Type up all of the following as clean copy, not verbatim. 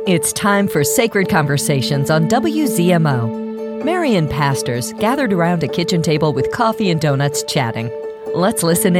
It's time for Sacred Conversations on WZMO. Marian pastors gathered around a kitchen table with coffee and donuts chatting. Let's listen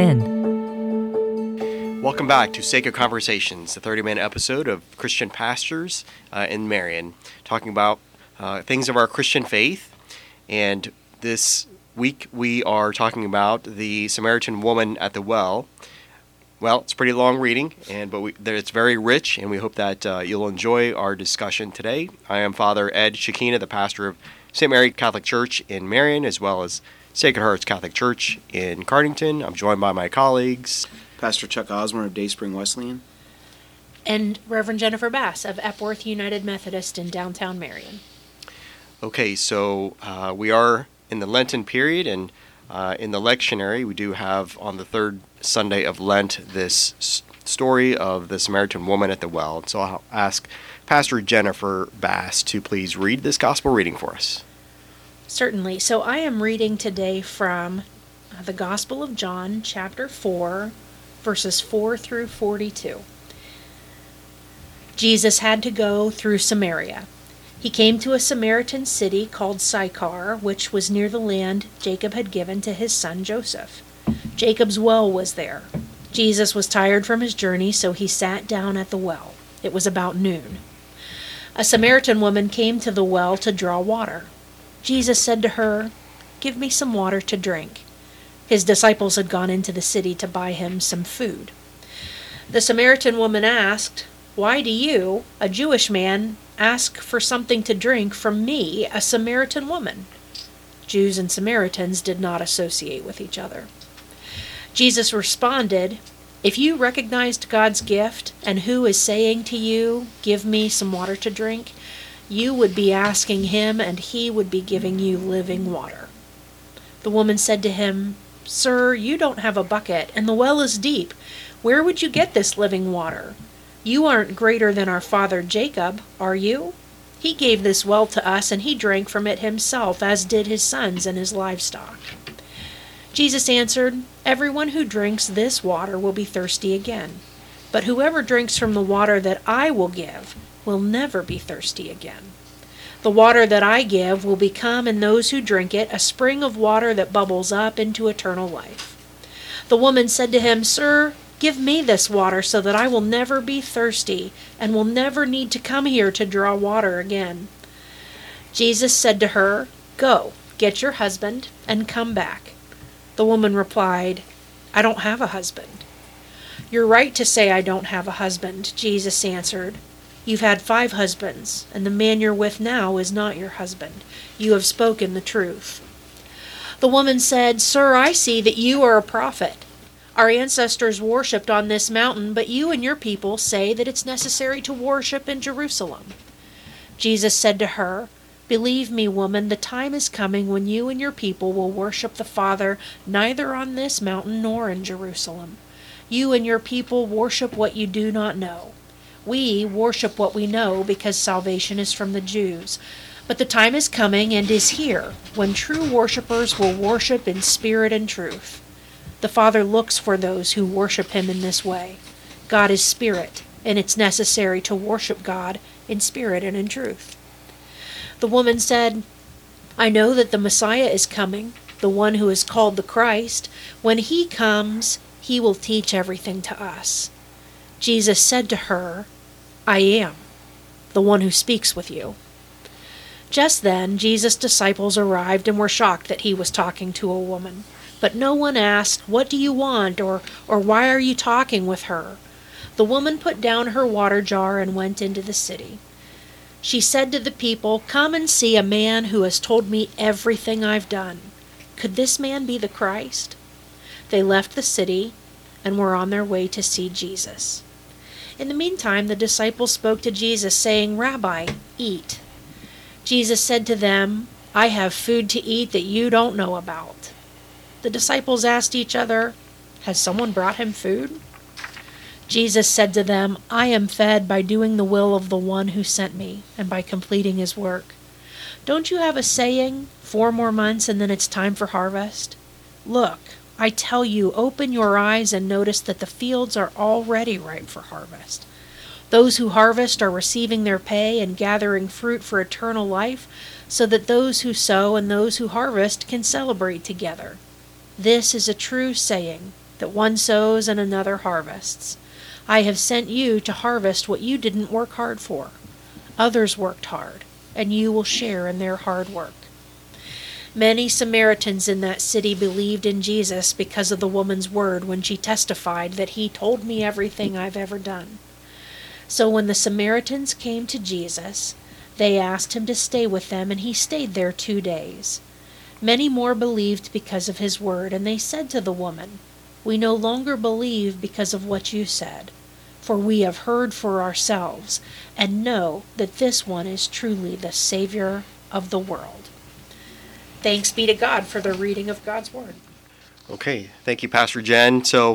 in. Welcome back to Sacred Conversations, the 30-minute episode of Christian Pastors in Marion, talking about things of our Christian faith. And this week we are talking about the Samaritan woman at the well. Well, it's pretty long reading, but it's very rich, and we hope that you'll enjoy our discussion today. I am Father Ed Shekina, the pastor of St. Mary Catholic Church in Marion, as well as Sacred Hearts Catholic Church in Cardington. I'm joined by my colleagues, Pastor Chuck Osmer of Dayspring Wesleyan, and Reverend Jennifer Bass of Epworth United Methodist in downtown Marion. Okay, so we are in the Lenten period, and in the lectionary, we do have on the third Sunday of Lent this story of the Samaritan woman at the well. So I'll ask Pastor Jennifer Bass to please read this gospel reading for us. Certainly. So I am reading today from the Gospel of John, chapter 4, verses 4 through 42. Jesus had to go through Samaria. He came to a Samaritan city called Sychar, which was near the land Jacob had given to his son Joseph. Jacob's well was there. Jesus was tired from his journey, so he sat down at the well. It was about noon. A Samaritan woman came to the well to draw water. Jesus said to her, "Give me some water to drink." His disciples had gone into the city to buy him some food. The Samaritan woman asked, "Why do you, a Jewish man, ask for something to drink from me, a Samaritan woman?" Jews and Samaritans did not associate with each other. Jesus responded, "If you recognized God's gift and who is saying to you, 'Give me some water to drink,' you would be asking him and he would be giving you living water." The woman said to him, "Sir, you don't have a bucket and the well is deep. Where would you get this living water? You aren't greater than our father Jacob, are you? He gave this well to us, and he drank from it himself, as did his sons and his livestock." Jesus answered, "Everyone who drinks this water will be thirsty again. But whoever drinks from the water that I will give will never be thirsty again. The water that I give will become in those who drink it a spring of water that bubbles up into eternal life." The woman said to him, "Sir, give me this water so that I will never be thirsty and will never need to come here to draw water again." Jesus said to her, "Go, get your husband and come back." The woman replied, "I don't have a husband." "You're right to say I don't have a husband," Jesus answered. "You've had 5 husbands, and the man you're with now is not your husband. You have spoken the truth." The woman said, "Sir, I see that you are a prophet. Our ancestors worshipped on this mountain, but you and your people say that it's necessary to worship in Jerusalem." Jesus said to her, "Believe me, woman, the time is coming when you and your people will worship the Father neither on this mountain nor in Jerusalem. You and your people worship what you do not know. We worship what we know because salvation is from the Jews. But the time is coming and is here when true worshipers will worship in spirit and truth. The Father looks for those who worship him in this way. God is spirit, and it's necessary to worship God in spirit and in truth." The woman said, "I know that the Messiah is coming, the one who is called the Christ. When he comes, he will teach everything to us." Jesus said to her, "I am the one who speaks with you." Just then, Jesus' disciples arrived and were shocked that he was talking to a woman. But no one asked, "What do you want?" or "Why are you talking with her?" The woman put down her water jar and went into the city. She said to the people, "Come and see a man who has told me everything I've done. Could this man be the Christ?" They left the city and were on their way to see Jesus. In the meantime, the disciples spoke to Jesus, saying, "Rabbi, eat." Jesus said to them, "I have food to eat that you don't know about." The disciples asked each other, "Has someone brought him food?" Jesus said to them, "I am fed by doing the will of the one who sent me and by completing his work. Don't you have a saying, 4 more months and then it's time for harvest? Look, I tell you, open your eyes and notice that the fields are already ripe for harvest. Those who harvest are receiving their pay and gathering fruit for eternal life, so that those who sow and those who harvest can celebrate together. This is a true saying, that one sows and another harvests. I have sent you to harvest what you didn't work hard for. Others worked hard, and you will share in their hard work. Many Samaritans in that city believed in Jesus because of the woman's word when she testified that he told me everything I've ever done. So when the Samaritans came to Jesus, they asked him to stay with them, and he stayed there 2 days. Many more believed because of his word, and they said to the woman, "We no longer believe because of what you said, for we have heard for ourselves, and know that this one is truly the Savior of the world." Thanks be to God for the reading of God's word. Okay, thank you, Pastor Jen. So,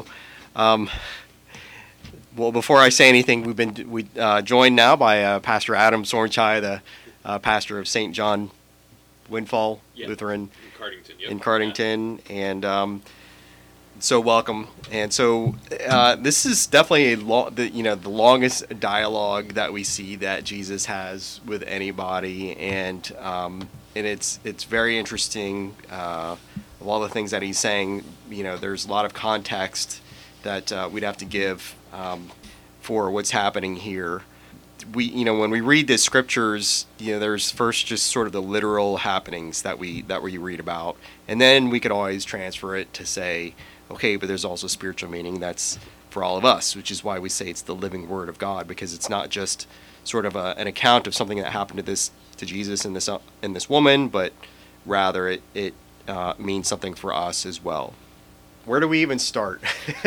well, before I say anything, we joined now by Pastor Adam Sornchai, the pastor of St. John Windfall Lutheran in Cardington, and so welcome. And so this is definitely the longest dialogue that we see that Jesus has with anybody, and it's very interesting. Of all the things that he's saying, there's a lot of context that we'd have to give for what's happening here. When we read the scriptures, there's first just sort of the literal happenings that we read about, and then we could always transfer it to say, okay, but there's also spiritual meaning that's for all of us, which is why we say it's the living Word of God, because it's not just sort of an account of something that happened to Jesus and this woman, but rather it means something for us as well. Where do we even start?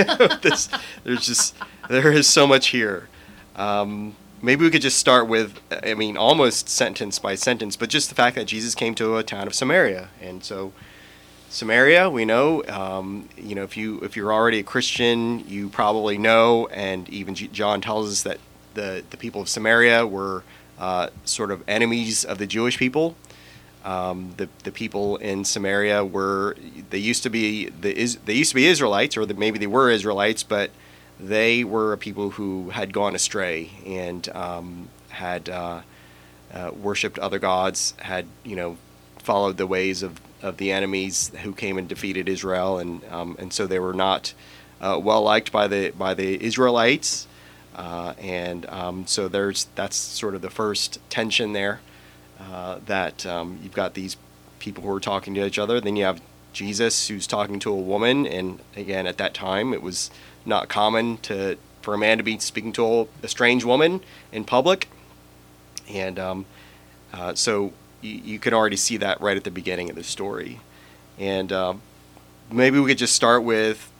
There is so much here. Maybe we could just start with, almost sentence by sentence, but just the fact that Jesus came to a town of Samaria. And so Samaria, we know, if you're already a Christian, you probably know, and even John tells us that the people of Samaria were sort of enemies of the Jewish people. The people in Samaria they used to be Israelites, or maybe they were Israelites, but they were a people who had gone astray and had worshipped other gods, had followed the ways of the enemies who came and defeated Israel, and so they were not well liked by the Israelites, so that's sort of the first tension there, that you've got these people who are talking to each other. Then you have Jesus who's talking to a woman, and again at that time it was not common for a man to be speaking to a strange woman in public, and so you can already see that right at the beginning of the story. And maybe we could just start with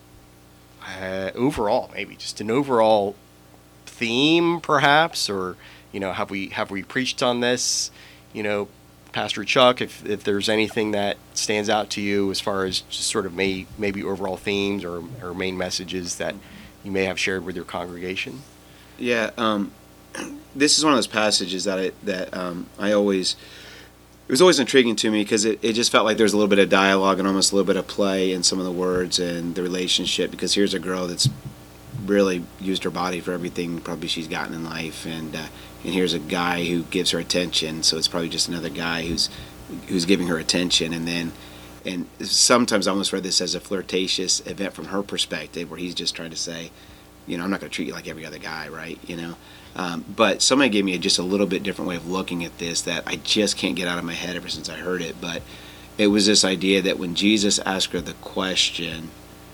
just an overall theme, perhaps, or have we preached on this? Pastor Chuck, if there's anything that stands out to you as far as just sort of maybe overall themes or main messages that you may have shared with your congregation. Yeah, this is one of those passages that I always. It was always intriguing to me because it just felt like there was a little bit of dialogue and almost a little bit of play in some of the words and the relationship, because here's a girl that's really used her body for everything probably she's gotten in life, and here's a guy who gives her attention, so it's probably just another guy who's giving her attention, and sometimes I almost read this as a flirtatious event from her perspective, where he's just trying to say, I'm not going to treat you like every other guy, right? But somebody gave me just a little bit different way of looking at this that I just can't get out of my head ever since I heard it. But it was this idea that when Jesus asked her the question,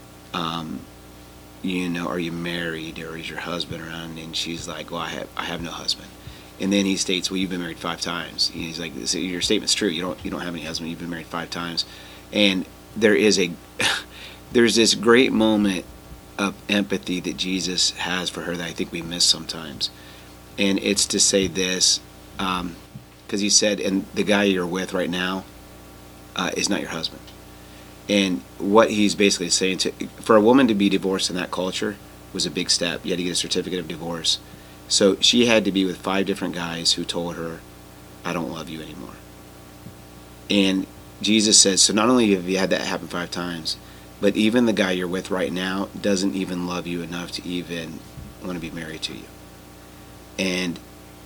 are you married, or is your husband around? And she's like, well, I have no husband. And then he states, well, you've been married 5 times. He's like, so your statement's true. You don't have any husband. You've been married 5 times. And there's this great moment of empathy that Jesus has for her that I think we miss sometimes. And it's to say this, because he said, and the guy you're with right now is not your husband. And what he's basically saying, for a woman to be divorced in that culture was a big step. You had to get a certificate of divorce. So she had to be with 5 different guys who told her, I don't love you anymore. And Jesus says, so not only have you had that happen 5 times, but even the guy you're with right now doesn't even love you enough to even want to be married to you. and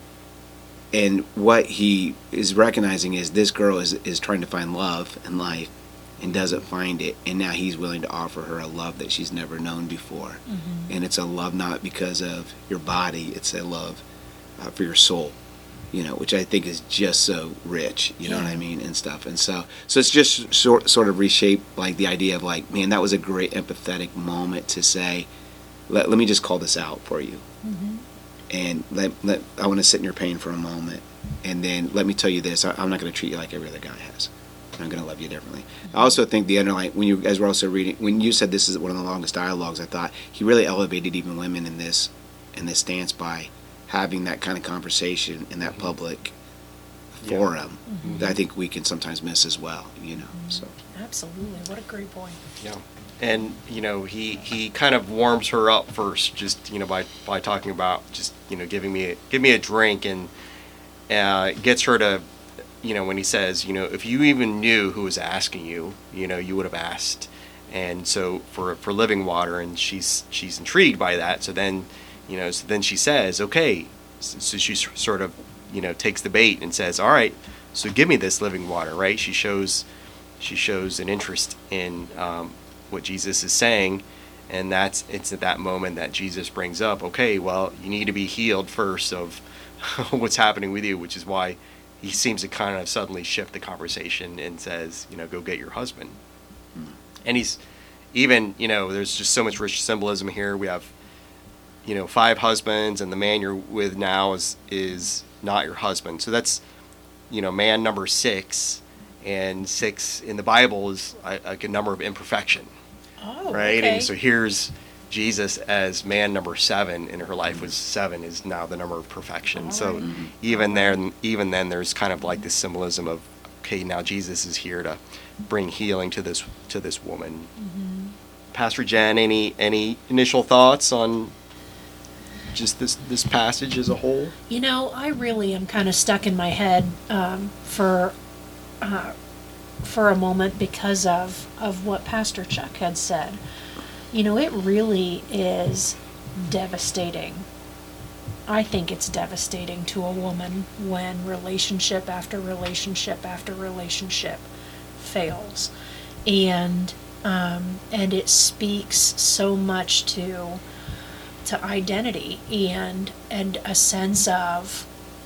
what he is recognizing is this girl is trying to find love in life and doesn't find it, and now he's willing to offer her a love that she's never known before. And it's a love not because of your body, it's a love for your soul, which I think is just so rich, you know what I mean, and stuff. And so it's just sort of reshaped like the idea of like, man, that was a great empathetic moment to say, let me just call this out for you. And I want to sit in your pain for a moment, and then let me tell you this: I'm not going to treat you like every other guy has. I'm going to love you differently. I also think the underlying, when you guys were also reading, when you said this is one of the longest dialogues, I thought he really elevated even women in this stance by having that kind of conversation in that public forum that I think we can sometimes miss as well. So Absolutely. What a great point. Yeah. And he kind of warms her up first, just by talking about just give me a drink, and gets her to when he says if you even knew who was asking you, you would have asked, and so for living water, and she's intrigued by that. So then then she says, okay, so she sort of takes the bait and says, all right, so give me this living water, right? She shows an interest in what Jesus is saying, and it's at that moment that Jesus brings up, okay, well, you need to be healed first of what's happening with you, which is why he seems to kind of suddenly shift the conversation and says, go get your husband. And he's even, there's just so much rich symbolism here. We have 5 husbands, and the man you're with now is not your husband. So that's man number 6, and 6 in the Bible is like a number of imperfection. Oh, right? okay. And so here's Jesus as man number 7, and her life was 7 is now the number of perfection. All So right. even then, there's kind of like this symbolism of, okay, now Jesus is here to bring healing to this woman. Pastor Jen, any initial thoughts on just this passage as a whole? I really am kind of stuck in my head for a moment because of what Pastor Chuck had said. It really is devastating. I think it's devastating to a woman when relationship after relationship after relationship fails, and it speaks so much to identity and a sense of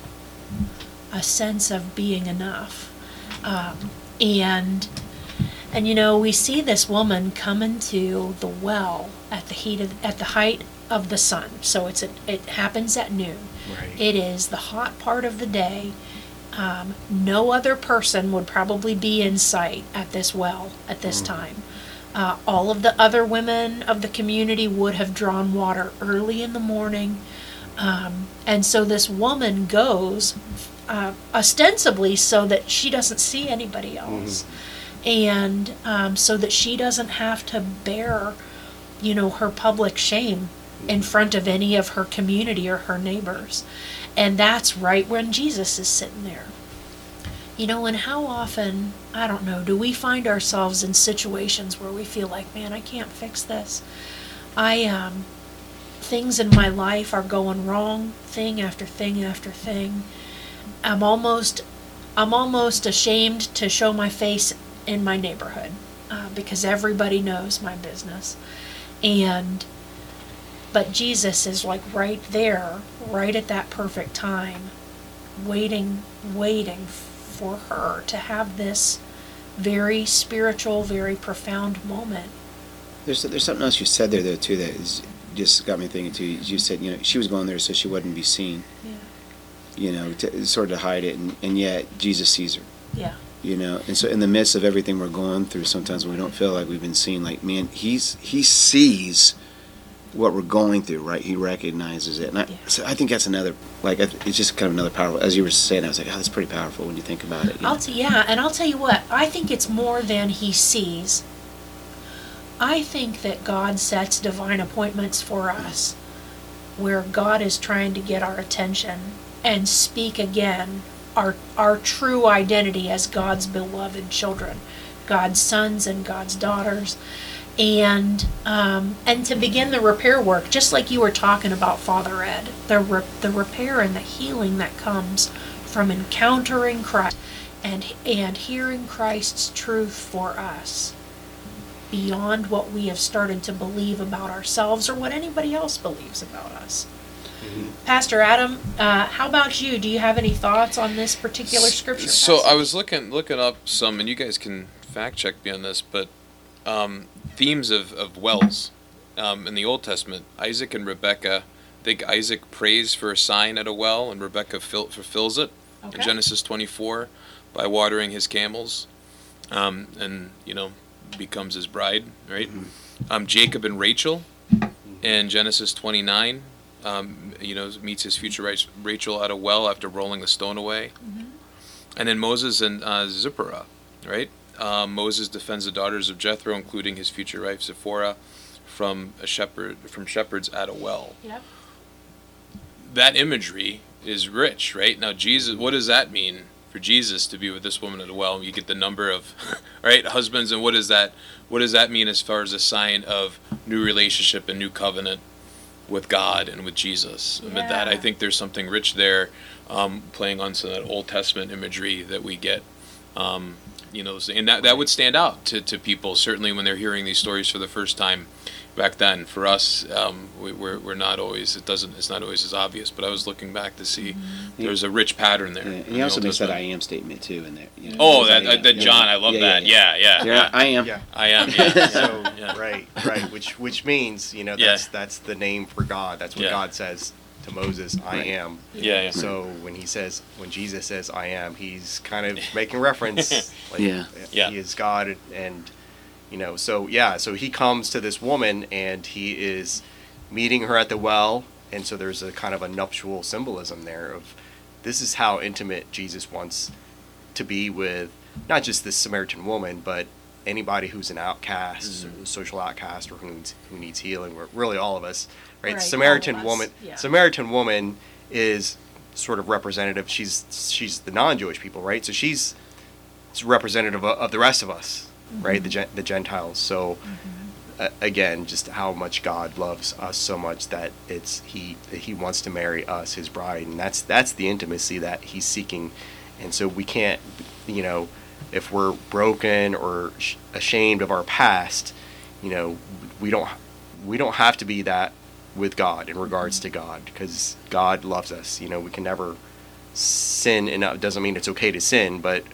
being enough. And we see this woman coming to the well at the height of the sun. So it happens at noon. Right. It is the hot part of the day. No other person would probably be in sight at this well at this time. All of the other women of the community would have drawn water early in the morning. And so this woman goes ostensibly so that she doesn't see anybody else. And so that she doesn't have to bear, her public shame in front of any of her community or her neighbors. And that's right when Jesus is sitting there. And how often, I don't know, do we find ourselves in situations where we feel like, man, I can't fix this. Things in my life are going wrong, thing after thing after thing. I'm almost ashamed to show my face in my neighborhood because everybody knows my business. But Jesus is like right there, right at that perfect time, waiting for her to have this very spiritual, very profound moment. There's something else you said there though too that just got me thinking too. You said she was going there so she wouldn't be seen. Yeah. To sort of hide it, and yet Jesus sees her. Yeah. And so in the midst of everything we're going through, sometimes we don't feel like we've been seen. Like, man, he sees what we're going through, right? He recognizes it, and so I think that's another, it's just kind of another powerful. As you were saying, I was like, oh, that's pretty powerful when you think about it. I'll tell you what. I think it's more than he sees. I think that God sets divine appointments for us, where God is trying to get our attention and speak again our true identity as God's beloved children, God's sons and God's daughters. and to begin the repair work, just like you were talking about, Father Ed, the repair and the healing that comes from encountering Christ and hearing Christ's truth for us beyond what we have started to believe about ourselves or what anybody else believes about us. Pastor Adam, how about you? Do you have any thoughts on this particular scripture So passage? I was looking up some, and you guys can fact check me on this, but themes of wells in the Old Testament. Isaac and Rebekah. I think Isaac prays for a sign at a well, and Rebekah fulfills it in Genesis 24 by watering his camels, and becomes his bride. Right. Jacob and Rachel in Genesis 29. Meets his future wife Rachel at a well after rolling the stone away. And then Moses and Zipporah, right? Moses defends the daughters of Jethro, including his future wife Zipporah, from shepherds at a well. Yep. That imagery is rich, right? Now, Jesus, what does that mean for Jesus to be with this woman at a well? You get the number of right husbands, and what does that mean as far as a sign of new relationship and new covenant with God and with Jesus? Yeah. With that, I think there's something rich there, playing on some of that Old Testament imagery that we get, and that would stand out to people, certainly when they're hearing these stories for the first time. Back then, for us, we're not always. It's not always as obvious. But I was looking back to see there's a rich pattern there. Yeah, and he also makes that "I am" statement too in there. Oh, that John, I love that. Yeah. I am. Yeah. I am. Yeah. So Yeah. right, which means that's the name for God. That's what God says to Moses. I am. Yeah. So when Jesus says I am, he's kind of making reference. He is God, and so he comes to this woman and he is meeting her at the well, and so there's a kind of a nuptial symbolism there of this is how intimate Jesus wants to be with not just this Samaritan woman, but anybody who's an outcast, a social outcast, or who needs healing. Really, all of us, right? Samaritan woman. Yeah. Samaritan woman is sort of representative. She's the non-Jewish people, right? So she's representative of the rest of us, right? The Gentiles. So again, just how much God loves us so much that he wants to marry us, his bride, and that's the intimacy that he's seeking. And so we can't, if we're broken or ashamed of our past, we don't have to be that with God in regards to God, because God loves us. We can never sin, and it doesn't mean it's okay to sin, but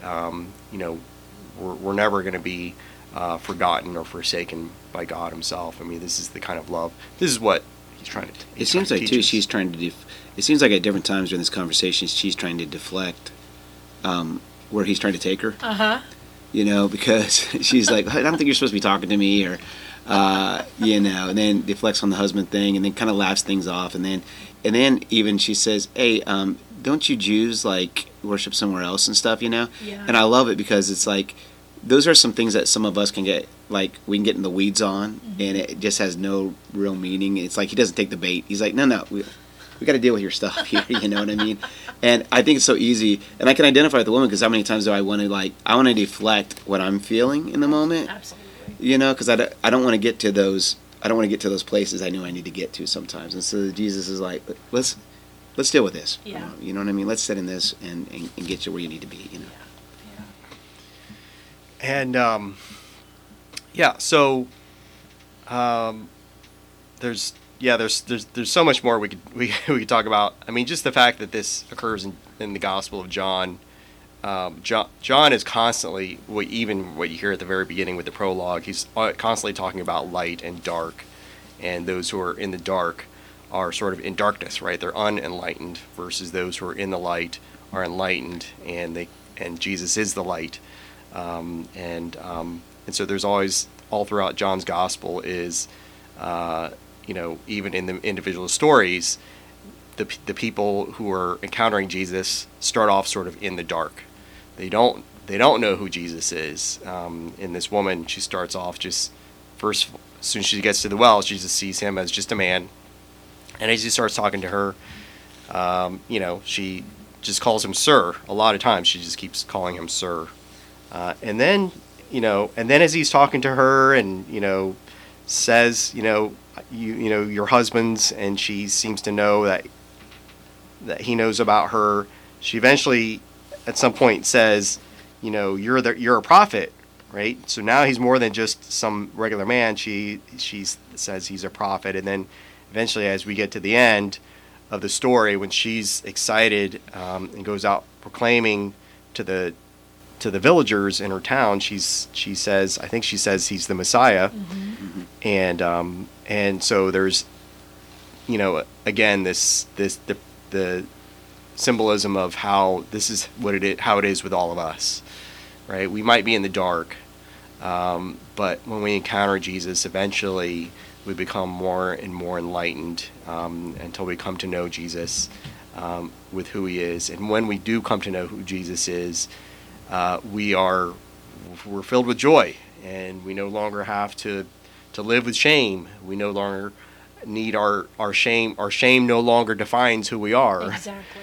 we're never going to be forgotten or forsaken by God himself. I mean, this is the kind of love. This is what he's trying to. It seems like too. She's trying to. It seems like at different times during this conversation, she's trying to deflect where he's trying to take her. Because she's like, I don't think you're supposed to be talking to me, or and then deflects on the husband thing, and then kind of laughs things off, and then even she says, hey, don't you Jews worship somewhere else and stuff, Yeah. And I love it because it's like, those are some things that some of us can get, we can get in the weeds on, and it just has no real meaning. It's like he doesn't take the bait. He's like, no, we got to deal with your stuff here, you know what I mean? And I think it's so easy, and I can identify with the woman, because how many times do I want to deflect what I'm feeling in the moment? Absolutely. Because I don't want to get to those. I don't want to get to those places I know I need to get to sometimes. And so Jesus is like, let's deal with this. Yeah. You know what I mean? Let's sit in this and get you where you need to be. And so there's so much more we could talk about. I mean, just the fact that this occurs in the Gospel of John. John is constantly, what you hear at the very beginning with the prologue, he's constantly talking about light and dark, and those who are in the dark are sort of in darkness, right? They're unenlightened, versus those who are in the light are enlightened, and Jesus is the light. And so there's always, all throughout John's Gospel is, even in the individual stories, the people who are encountering Jesus start off sort of in the dark. They don't know who Jesus is. In this woman, she starts off just first, as soon as she gets to the well, she just sees him as just a man. And as he starts talking to her, she just calls him sir. A lot of times she just keeps calling him sir. And then as he's talking to her, and says, you know your husband's, and she seems to know that he knows about her. She eventually, at some point, says, you're a prophet, right? So now he's more than just some regular man. She says he's a prophet, and then eventually, as we get to the end of the story, when she's excited and goes out proclaiming to the villagers in her town, she says, I think she says he's the Messiah, and so there's, again the symbolism of how this is how it is with all of us, right? We might be in the dark, but when we encounter Jesus, eventually we become more and more enlightened until we come to know Jesus with who he is. And when we do come to know who Jesus is, we're filled with joy, and we no longer have to live with shame. We no longer need our shame. Our shame no longer defines who we are. Exactly.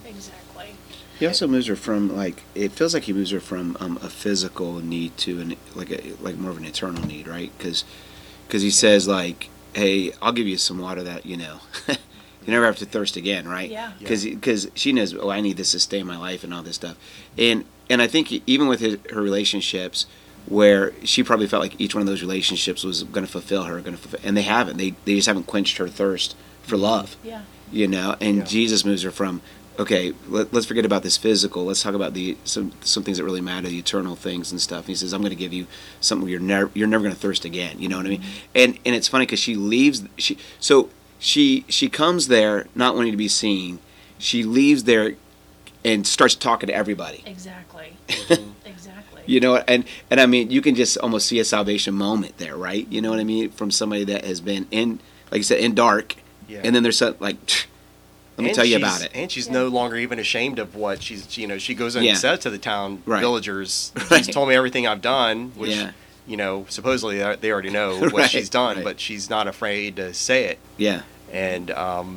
He also moves her from, it feels like he moves her from a physical need to like more of an eternal need, right? Because he says, hey, I'll give you some water that, you never have to thirst again, right? Yeah. Because she knows, I need this to sustain my life and all this stuff. And I think even with her relationships, where she probably felt like each one of those relationships was going to fulfill her, and they haven't. They just haven't quenched her thirst for love. Yeah. And Jesus moves her from, okay, let's forget about this physical. Let's talk about some things that really matter, the eternal things and stuff. And he says, I'm going to give you something where you're never going to thirst again. You know what I mean? And it's funny because she leaves. She comes there not wanting to be seen. She leaves there and starts talking to everybody. Exactly. Exactly. And I mean, you can just almost see a salvation moment there, right? You know what I mean? From somebody that has been in, like you said, in dark, and then there's let me tell you about it. And she's no longer even ashamed of what she goes in and says to the town villagers, she's told me everything I've done, which, supposedly they already know what she's done, but she's not afraid to say it. Yeah. And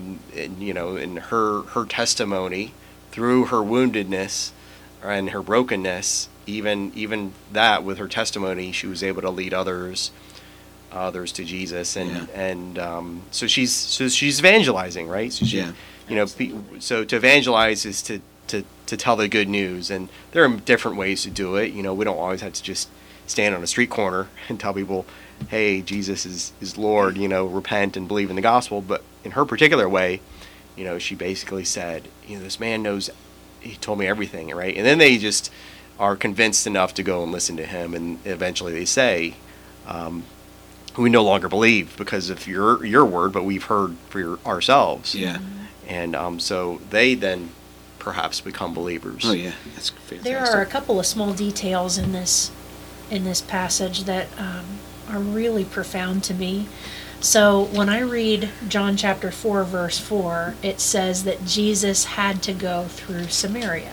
in her testimony, through her woundedness and her brokenness, even that, with her testimony, she was able to lead others to Jesus, so she's evangelizing, right? So so to evangelize is to tell the good news, and there are different ways to do it. We don't always have to just stand on a street corner and tell people, hey, Jesus is Lord, repent and believe in the gospel. But in her particular way, she basically said, this man knows, he told me everything, right? And then they just are convinced enough to go and listen to him, and eventually they say, we no longer believe because of your word, but we've heard for ourselves. Yeah. And so they then perhaps become believers. Oh yeah, that's fantastic. There are a couple of small details in this passage that are really profound to me. So when I read John chapter 4, verse 4, it says that Jesus had to go through Samaria.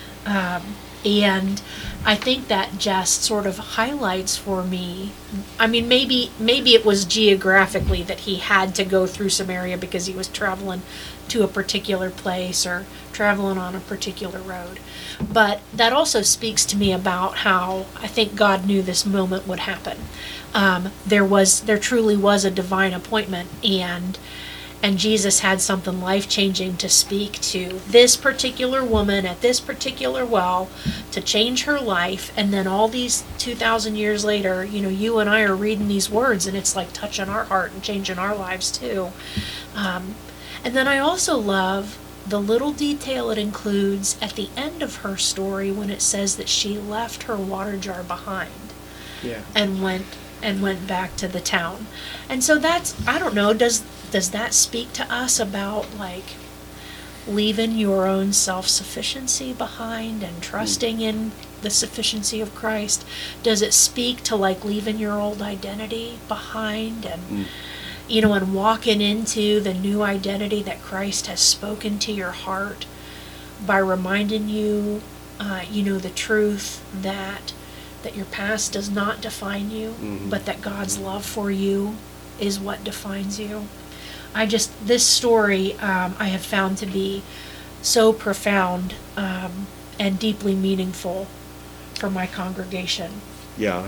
And I think that just sort of highlights for me, I mean, maybe it was geographically that he had to go through Samaria because he was traveling to a particular place or traveling on a particular road. But that also speaks to me about how I think God knew this moment would happen. There truly was a divine appointment, and Jesus had something life-changing to speak to this particular woman at this particular well to change her life. And then all these 2,000 years later, you and I are reading these words, and it's like touching our heart and changing our lives too. And then I also love the little detail it includes at the end of her story when it says that she left her water jar behind and went back to the town. And so that's, I don't know, does that speak to us about leaving your own self-sufficiency behind and trusting in the sufficiency of Christ? Does it speak to leaving your old identity behind and and walking into the new identity that Christ has spoken to your heart by reminding you the truth that your past does not define you, but that God's love for you is what defines you? This story I have found to be so profound and deeply meaningful for my congregation. Yeah,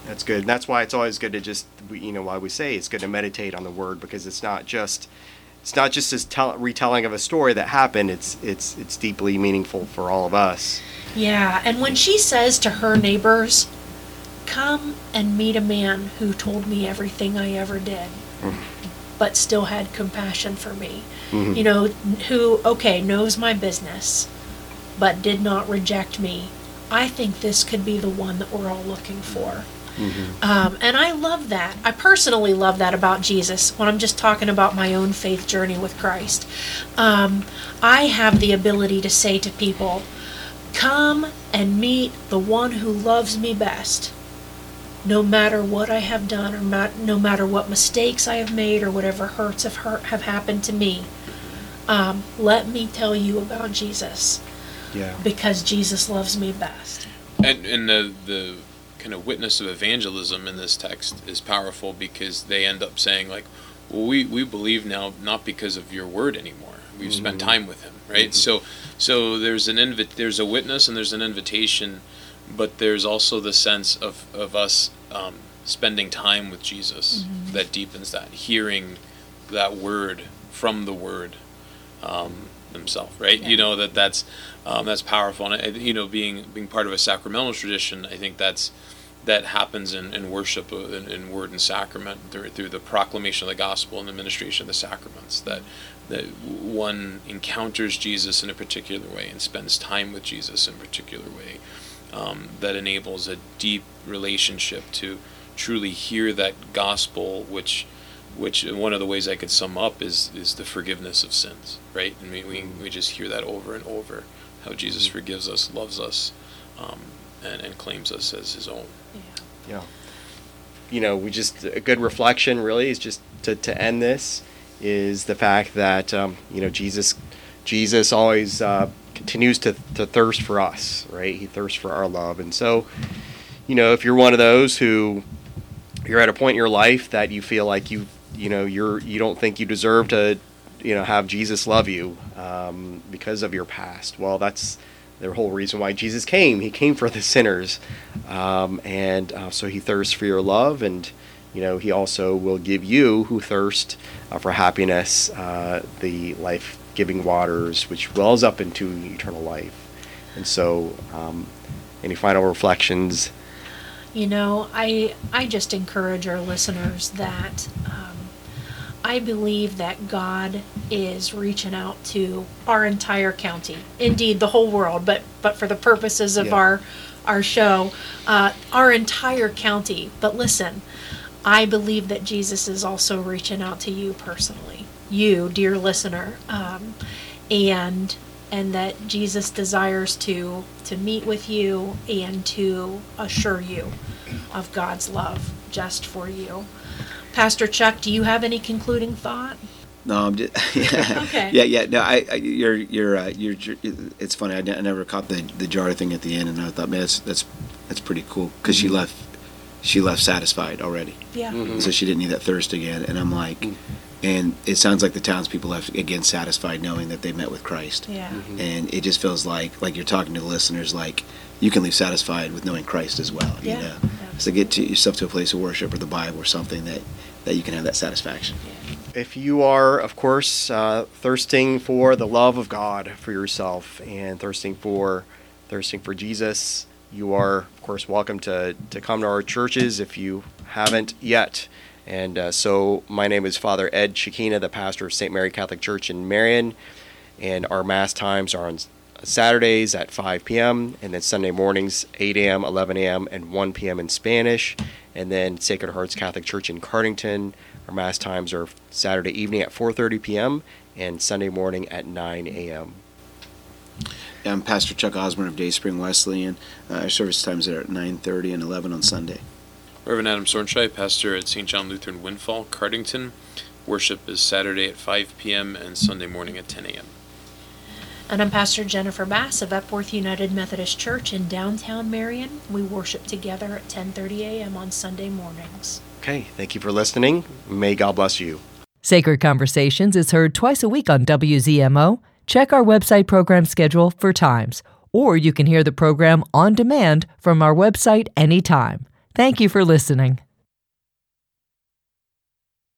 That's good. And that's why it's always good to just, why we say it's good to meditate on the Word, because it's not just this retelling of a story that happened. It's deeply meaningful for all of us. Yeah, and when she says to her neighbors, "Come and meet a man who told me everything I ever did, but still had compassion for me," who, knows my business, but did not reject me. I think this could be the one that we're all looking for. And I love that. I personally love that about Jesus when I'm just talking about my own faith journey with Christ. I have the ability to say to people, "Come and meet the one who loves me best. No matter what I have done, or no matter what mistakes I have made, or whatever hurts have happened to me, let me tell you about Jesus." Yeah. Because Jesus loves me best. And the kind of witness of evangelism in this text is powerful, because they end up saying, like, well, we believe now not because of your word anymore. We've spent time with him, right? So there's there's a witness and there's an invitation, but there's also the sense of us spending time with Jesus that deepens that, hearing that word from the Word himself, right? Yeah. That's powerful, and being part of a sacramental tradition, I think that happens in worship, in word and sacrament, through the proclamation of the gospel and the ministration of the sacraments, that one encounters Jesus in a particular way and spends time with Jesus in a particular way, that enables a deep relationship to truly hear that gospel, which one of the ways I could sum up is the forgiveness of sins, right? And we just hear that over and over, how Jesus forgives us, loves us, and claims us as his own. Yeah. A good reflection really is just to end this is the fact that, Jesus always continues to thirst for us, right? He thirsts for our love. And so, if you're one of those who you're at a point in your life that you feel like you don't think you deserve to, have Jesus love you because of your past. Well, that's the whole reason why Jesus came. He came for the sinners, so he thirsts for your love, and he also will give you who thirst for happiness the life-giving waters, which wells up into eternal life. And so, any final reflections? I just encourage our listeners that I believe that God is reaching out to our entire county, indeed the whole world, but for the purposes of our show, our entire county. But listen, I believe that Jesus is also reaching out to you personally, you, dear listener, and that Jesus desires to meet with you and to assure you of God's love just for you. Pastor Chuck, do you have any concluding thought? No, I'm just Okay. Yeah. No, you're it's funny. I never caught the jar thing at the end, and I thought, man, that's pretty cool, because she left satisfied already. Yeah. So she didn't need that thirst again. And I'm like, and it sounds like the townspeople left again satisfied, knowing that they met with Christ. Yeah. And it just feels like you're talking to the listeners, like you can leave satisfied with knowing Christ as well. Yeah. So get yourself to a place of worship or the Bible or something that you can have that satisfaction. If you are, of course, thirsting for the love of God for yourself and thirsting for Jesus, you are, of course, welcome to come to our churches if you haven't yet. And so my name is Father Ed Shekina, the pastor of St. Mary Catholic Church in Marion, and our Mass times are on Saturdays at 5 p.m., and then Sunday mornings, 8 a.m., 11 a.m., and 1 p.m. in Spanish. And then Sacred Hearts Catholic Church in Cardington, our Mass times are Saturday evening at 4:30 p.m. and Sunday morning at 9 a.m. I'm Pastor Chuck Osborne of Dayspring Wesleyan. Our service times are at 9:30 and 11 on Sunday. Reverend Adam Sornshai, pastor at St. John Lutheran Windfall, Cardington. Worship is Saturday at 5 p.m. and Sunday morning at 10 a.m. And I'm Pastor Jennifer Bass of Epworth United Methodist Church in downtown Marion. We worship together at 10:30 a.m. on Sunday mornings. Okay, thank you for listening. May God bless you. Sacred Conversations is heard twice a week on WZMO. Check our website program schedule for times, or you can hear the program on demand from our website anytime. Thank you for listening.